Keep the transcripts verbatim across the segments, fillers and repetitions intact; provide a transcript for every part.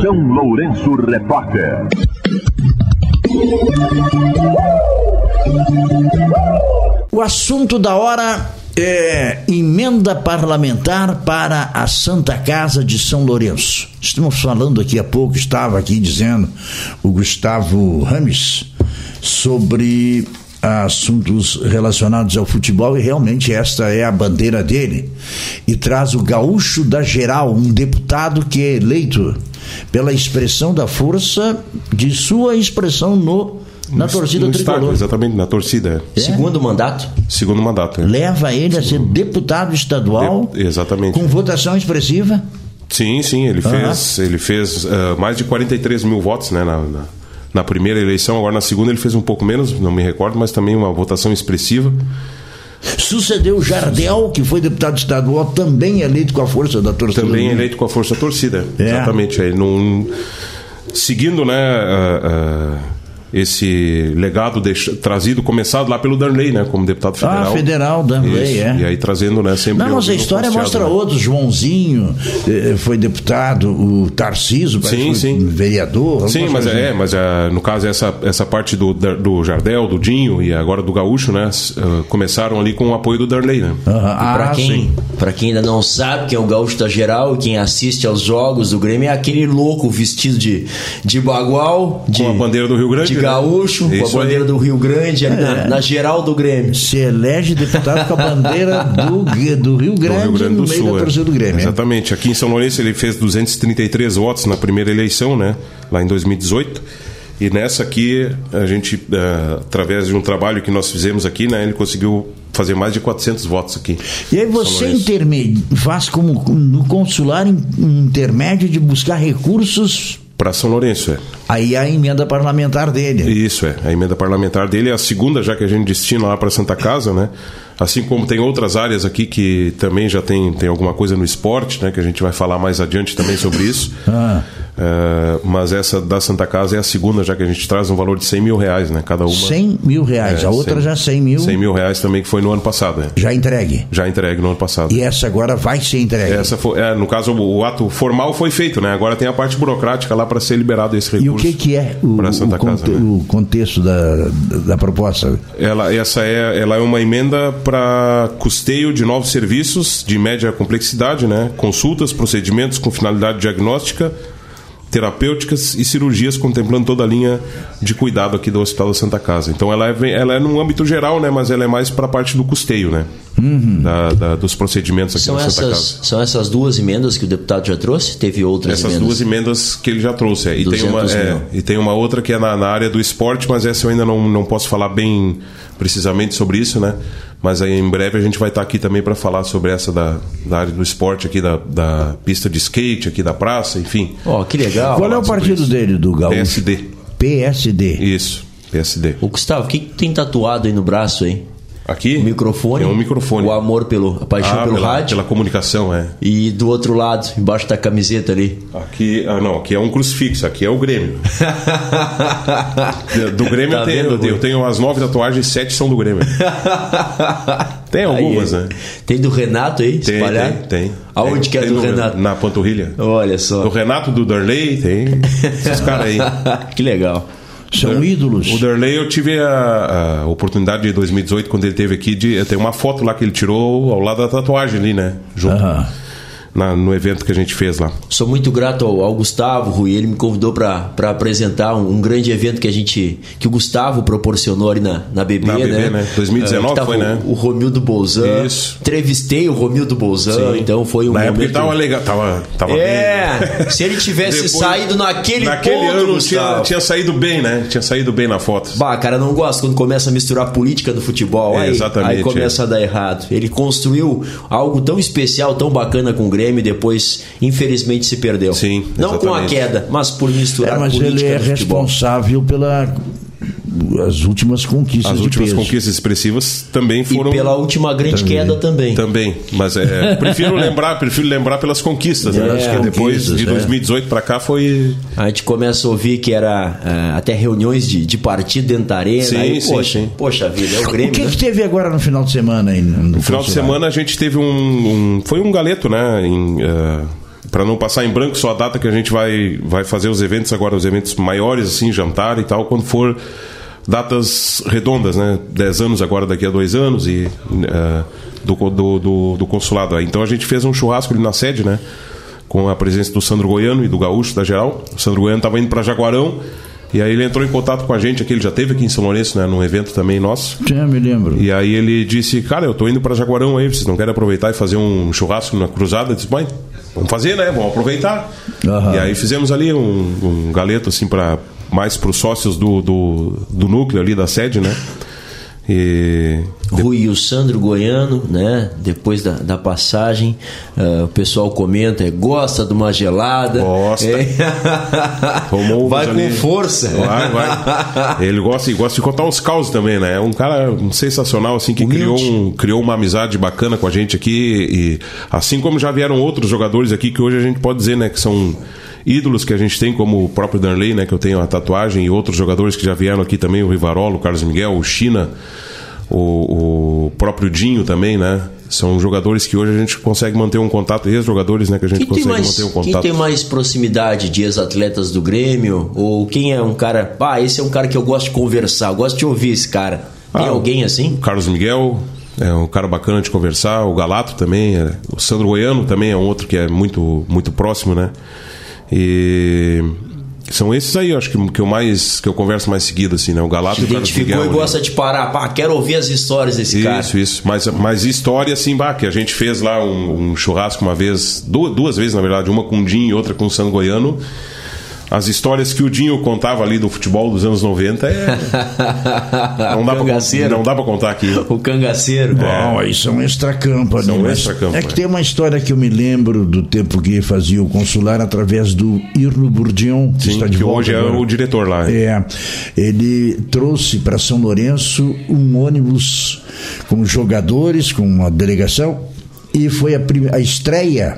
São Lourenço Repórter. O assunto da hora é emenda parlamentar para a Santa Casa de São Lourenço. Estamos falando aqui há pouco, estava aqui dizendo o Gustavo Rames sobre assuntos relacionados ao futebol, e realmente esta é a bandeira dele, e traz o gaúcho da geral, um deputado que é eleito pela expressão da força de sua expressão no na no, torcida no tricolor. Estádio, exatamente, na torcida. É. Segundo mandato? Segundo mandato. É. Leva ele a ser deputado estadual, de, exatamente, com votação expressiva? Sim, sim, ele fez, uhum. ele fez uh, mais de quarenta e três mil votos, né, na, na na primeira eleição. Agora na segunda ele fez um pouco menos, não me recordo, mas também uma votação expressiva. Sucedeu o Jardel, que foi deputado estadual, também eleito com a força da torcida. Também eleito com a força da torcida, é. Exatamente. Aí, num, seguindo, né, uh, uh, esse legado deixa, trazido, começado lá pelo Darley, né, como deputado federal. Ah, federal, Darley, é. E aí trazendo, né, sempre... Não, mas a história mostra, né, outros. Joãozinho eh, foi deputado, o Tarcísio sim, foi sim. vereador. Sim, mas é, é, mas é, no caso essa, essa parte do, do Jardel, do Dinho e agora do Gaúcho, né, uh, começaram ali com o apoio do Darley, né. Uhum. E pra ah, quem, pra quem ainda não sabe quem é o Gaúcho da geral, quem assiste aos jogos do Grêmio é aquele louco vestido de, de bagual, de, com a bandeira do Rio Grande, de gaúcho, né? Com a bandeira aí do Rio Grande, ali é. na, na geral do Grêmio. Se elege deputado com a bandeira do, do Rio Grande, do Rio Grande do no meio Sul, da torcida do Grêmio. Exatamente. É? Aqui em São Lourenço ele fez duzentos e trinta e três votos na primeira eleição, né? Lá em dois mil e dezoito. E nessa aqui, a gente, uh, através de um trabalho que nós fizemos aqui, né? Ele conseguiu fazer mais de quatrocentos votos aqui. E aí você intermédio, faz como no consular intermédio de buscar recursos para São Lourenço, é. Aí a emenda parlamentar dele. Isso, é. A emenda parlamentar dele é a segunda já que a gente destina lá para Santa Casa, né? Assim como tem outras áreas aqui que também já tem, tem alguma coisa no esporte, né? Que a gente vai falar mais adiante também sobre isso. Ah. Uh, mas essa da Santa Casa é a segunda já que a gente traz um valor de cem mil reais, né? Cada uma. cem mil reais. É, a outra cem, já cem mil. cem mil reais também, que foi no ano passado, né? Já entregue. Já entregue no ano passado. E essa agora vai ser entregue. Essa foi, é, no caso, o, o ato formal foi feito, né? Agora tem a parte burocrática lá para ser liberado esse recurso. E o que, que é o, para Santa o, Casa, conte, né? o contexto da, da proposta? Ela, essa é, ela é uma emenda para custeio de novos serviços de média complexidade, né? Consultas, procedimentos com finalidade diagnóstica, terapêuticas e cirurgias, contemplando toda a linha de cuidado aqui do Hospital da Santa Casa. Então ela é, ela é num âmbito geral, né? Mas ela é mais para a parte do custeio, né? Uhum. Da, da, dos procedimentos aqui são na Santa essas, Casa. São essas duas emendas que o deputado já trouxe? Teve outras essas emendas? Essas duas emendas que ele já trouxe. É. E, tem uma, é, e tem uma outra que é na, na área do esporte, mas essa eu ainda não, não posso falar bem precisamente sobre isso, né? Mas aí em breve a gente vai estar aqui também para falar sobre essa da, da área do esporte aqui, da, da pista de skate aqui da praça, enfim. Ó, oh, que legal. Qual é o partido dele, do Gaúcho? P S D. P S D. Isso, P S D. Ô Gustavo, o que, que tem tatuado aí no braço aí? Aqui? O microfone. É um microfone. O amor pelo, a paixão ah, pelo pela, rádio. Pela comunicação, é. E do outro lado, embaixo da camiseta ali. Aqui, ah não, aqui é um crucifixo, aqui é o Grêmio. Do Grêmio tá eu, tenho, eu, tenho, eu tenho as nove tatuagens, sete são do Grêmio. Tem algumas, aí, né? Tem do Renato aí, tem, espalhado? Tem, tem. Aonde tem, que é do, do Renato? Na panturrilha. Olha só. Do Renato, do Darley, tem esses caras aí. Que legal. São Dar, ídolos. O Darley, eu tive a, a oportunidade de dois mil e dezoito, quando ele esteve aqui, de ter uma foto lá que ele tirou ao lado da tatuagem ali, né? Junto. Uh-huh. Na, no evento que a gente fez lá. Sou muito grato ao, ao Gustavo, Rui. Ele me convidou para apresentar um, um grande evento que a gente que o Gustavo proporcionou ali na, na B B, na né? B B, né? dois mil e dezenove uh, foi, o, né? O Romildo Bolzan. Isso. Entrevistei o Romildo Bolzan, então foi um na momento... época ele tava legal, tava, tava é, bem. Se ele tivesse Depois, saído naquele naquele ponto, ano tinha, tinha saído bem, né? Tinha saído bem na foto. Bah, cara, não gosto quando começa a misturar política no futebol. É, aí, exatamente. Aí começa é. a dar errado. Ele construiu algo tão especial, tão bacana com o Grêmio e depois infelizmente se perdeu. Sim, não com a queda, mas por misturar é, mas política ele é no futebol. Responsável pela as últimas conquistas as de últimas peso. conquistas expressivas também foram e pela última grande também. queda também também mas é, prefiro lembrar prefiro lembrar pelas conquistas, né? É, acho que depois de dois mil e dezoito é. para cá foi a gente começa a ouvir que era uh, até reuniões de, de partido dentro da arena. Sim, aí, sim, poxa, sim. poxa vida, é o Grêmio. O que, né? que teve agora no final de semana aí no, no final de semana a gente teve um, um foi um galeto, né? Em, uh, para não passar em branco só a data que a gente vai, vai fazer os eventos agora, os eventos maiores, assim, jantar e tal, quando for datas redondas, né? dez anos agora, daqui a dois anos, e uh, do, do, do, do consulado. Então a gente fez um churrasco ali na sede, né? Com a presença do Sandro Goiano e do Gaúcho, da Geral. O Sandro Goiano estava indo para Jaguarão, e aí ele entrou em contato com a gente aqui, ele já teve aqui em São Lourenço, né? Num evento também nosso. Já me lembro. E aí ele disse, cara, eu tô indo para Jaguarão aí, vocês não querem aproveitar e fazer um churrasco na cruzada? Eu disse, mãe, vamos fazer, né? Vamos aproveitar. Uhum. E aí fizemos ali um, um galeto, assim, para mais para os sócios do, do, do núcleo ali da sede, né? E... Rui e o Sandro Goiano, né? Depois da, da passagem, uh, o pessoal comenta, gosta de uma gelada. Gosta. É. Vai com ali. força. Vai, vai. Ele gosta, e gosta de contar uns causos também, né? É um cara sensacional, assim, que criou, um, criou uma amizade bacana com a gente aqui. E assim como já vieram outros jogadores aqui que hoje a gente pode dizer, né, que são ídolos que a gente tem, como o próprio Darley, né, que eu tenho a tatuagem, e outros jogadores que já vieram aqui também, o Rivarolo, o Carlos Miguel, o China, o, o próprio Dinho também, né? São jogadores que hoje a gente consegue manter um contato, e ex-jogadores, né, que a gente quem consegue mais, manter um contato. Quem tem mais proximidade de ex-atletas do Grêmio? Ou quem é um cara... Ah, esse é um cara que eu gosto de conversar, eu gosto de ouvir esse cara. Tem ah, alguém assim? O Carlos Miguel é um cara bacana de conversar, o Galato também, é, o Sandro Goiano também é um outro que é muito, muito próximo, né? E são esses aí, eu acho que, que, eu mais, que eu converso mais seguido, assim, né? O Galato e o Carlos Miguel. Identificou e gosta de parar. Pá, quero ouvir as histórias desse isso, cara. Isso, isso. Mas, mas história, assim, bah, que a gente fez lá um, um churrasco uma vez, duas, duas vezes, na verdade, uma com o Dinho e outra com o Sandro Goiano. As histórias que o Dinho contava ali do futebol dos anos noventa é... não, dá pra, não dá pra contar aqui. O cangaceiro. Bom, aí são extracampo ali. São extracampo, é que tem uma história que eu me lembro do tempo que fazia o consular através do Irno Bourdion, que Sim, está de que volta hoje agora. É o diretor lá. É, ele trouxe para São Lourenço um ônibus com jogadores, com uma delegação, e foi a, prim- a estreia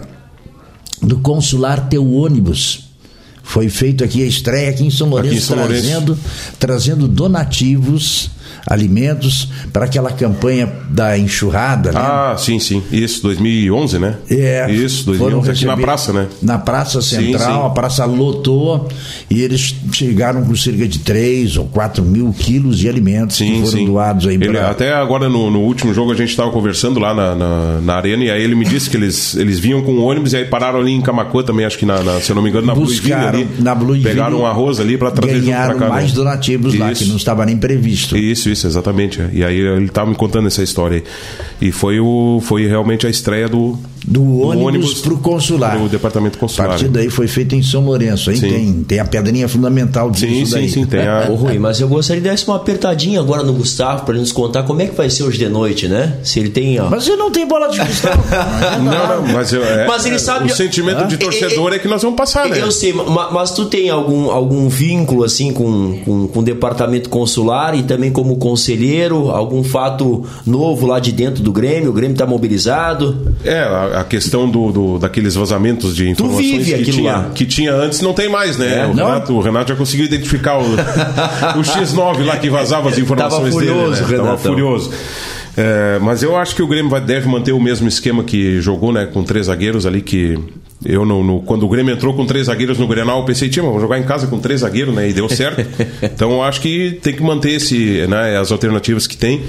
do consular ter o ônibus. Foi feito aqui a estreia aqui em São Lourenço, em São trazendo, Lourenço. trazendo donativos, alimentos para aquela campanha da enxurrada, né? Ah, sim, sim. Isso, dois mil e onze, né? É. Isso, dois mil e onze, aqui na praça, né? Na Praça Central, sim, sim. A praça lotou e eles chegaram com cerca de três ou quatro mil quilos de alimentos sim, que foram sim. doados aí para... Pra... Até agora no, no último jogo a gente estava conversando lá na, na, na arena, e aí ele me disse que eles, eles vinham com o ônibus e aí pararam ali em Camaquã também, acho que na, na, se eu não me engano, na Bluesville ali. Na Bluesville, pegaram um arroz ali para trazer junto para cá. Ganharam mais né? donativos isso. Lá, que não estava nem previsto. Isso, isso, exatamente. E aí ele estava me contando essa história aí. E foi, o, foi realmente a estreia do, do, do ônibus para o consular. Do departamento consular. A partir daí foi feito em São Lourenço. Aí tem, tem a pedrinha fundamental disso sim, daí. Sim, sim, tem a... Ô, Rui, mas eu gostaria de dar uma apertadinha agora no Gustavo para ele nos contar como é que vai ser hoje de noite, né? Se ele tem... Ó... Mas você não tem bola de cristal. não, não, mas, eu, é, mas ele sabe... O sentimento ah? de torcedor é, é, é que nós vamos passar, né? Eu sei, mas, mas tu tem algum, algum vínculo assim com, com, com o departamento consular e também como conselheiro, algum fato novo lá de dentro do Grêmio? O Grêmio está mobilizado? É, a, a questão do, do, daqueles vazamentos de informações tu vive que, tinha, lá. que tinha antes não tem mais, né? É, o, Renato, o Renato já conseguiu identificar o, o xis nove lá que vazava as informações Tava furioso, dele, né? Tava furioso. É, mas eu acho que o Grêmio vai, deve manter o mesmo esquema que jogou, né? Com três zagueiros ali que... Eu no, no, quando o Grêmio entrou com três zagueiros no Grenal, eu pensei, tia, vamos jogar em casa com três zagueiros, né? E deu certo. Então eu acho que tem que manter esse, né, as alternativas que tem.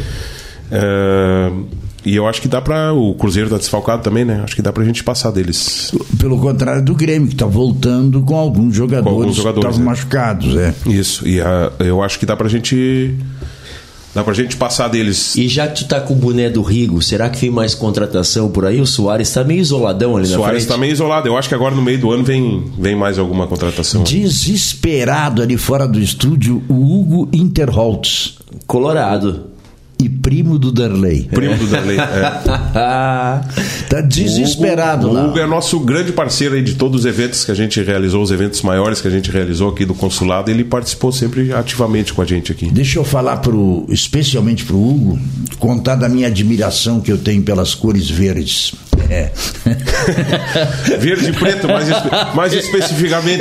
É, e eu acho que dá pra... O Cruzeiro tá desfalcado também, né? Acho que dá pra gente passar deles. Pelo contrário do Grêmio, que tá voltando com alguns jogadores, com alguns jogadores que estavam é. machucados, é. Isso, e a, eu acho que dá pra gente... Dá pra gente passar deles. E já que tu tá com o boné do Rigo, será que vem mais contratação por aí? O Soares tá meio isoladão ali na frente. O Soares tá meio isolado. Eu acho que agora no meio do ano vem, vem mais alguma contratação. Desesperado ali fora do estúdio, o Hugo Interholtz. Colorado. E primo do Darley. Primo do Darley, é. Tá desesperado o Hugo, lá. O Hugo é nosso grande parceiro aí de todos os eventos que a gente realizou, os eventos maiores que a gente realizou aqui do consulado. Ele participou sempre ativamente com a gente aqui. Deixa eu falar pro, especialmente pro Hugo, contar da minha admiração que eu tenho pelas cores verdes. É. Verde e preto, mais, mais especificamente.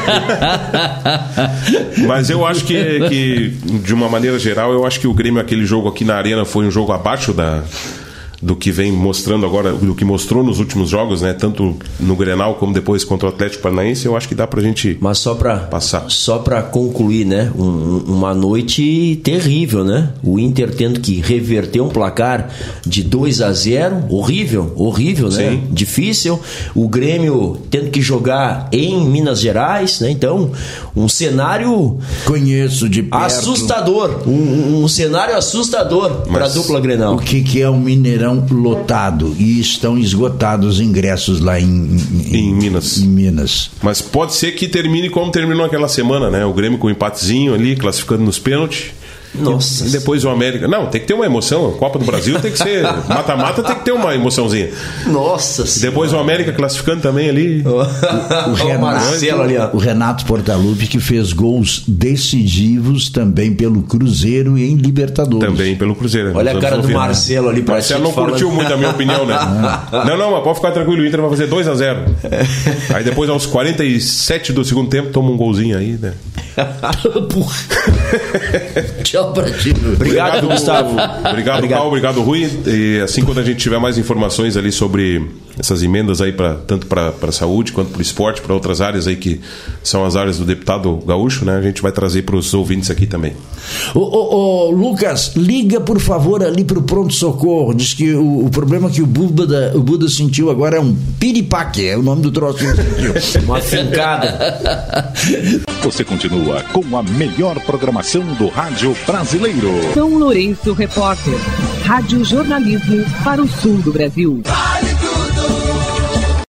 Mas eu acho que, que, de uma maneira geral, eu acho que o Grêmio, aquele jogo aqui na Arena, foi um jogo abaixo da, do que vem mostrando agora, do que mostrou nos últimos jogos, né? Tanto no Grenal como depois contra o Atlético Paranaense, eu acho que dá pra gente Mas só pra, passar. Só pra concluir, né? Um, uma noite terrível, né? O Inter tendo que reverter um placar de dois a zero, horrível, horrível, né? Sim. Difícil. O Grêmio tendo que jogar em Minas Gerais, né? Então, um cenário... Conheço de perto. Assustador. Um, um cenário assustador para a dupla Grenal. O que, que é o Mineirão lotado? E estão esgotados os ingressos lá em, em, em Minas. em Minas. Mas pode ser que termine como terminou aquela semana, né? O Grêmio com um empatezinho ali, classificando nos pênaltis. Nossa. E depois o América. Não, tem que ter uma emoção. A Copa do Brasil tem que ser. Mata-mata tem que ter uma emoçãozinha. Nossa. E depois o América classificando também ali. O, o, Renato, o Marcelo ali, ó. O Renato Portaluppi, que fez gols decisivos também pelo Cruzeiro e em Libertadores. Também pelo Cruzeiro. Olha a cara do ouvindo, Marcelo ali. O Marcelo não curtiu falando... muito a minha opinião, né? Não, não, mas pode ficar tranquilo. O Inter vai fazer dois a zero. Aí depois, aos quarenta e sete do segundo tempo, toma um golzinho aí, né? Tchau pra ti. Obrigado, obrigado Gustavo. Obrigado, obrigado. Paulo. Obrigado, Rui. E assim, quando a gente tiver mais informações ali sobre essas emendas aí, pra, tanto para a saúde quanto para o esporte, para outras áreas aí que são as áreas do deputado gaúcho, né? A gente vai trazer para os ouvintes aqui também. Ô, ô, ô, Lucas, liga por favor ali pro pronto-socorro. Diz que o, o problema que o Buda, o Buda sentiu agora é um piripaque, é o nome do troço que ele sentiu. Uma fincada. Você continua com a melhor programação do rádio brasileiro. São Lourenço Repórter, rádio jornalismo para o sul do Brasil.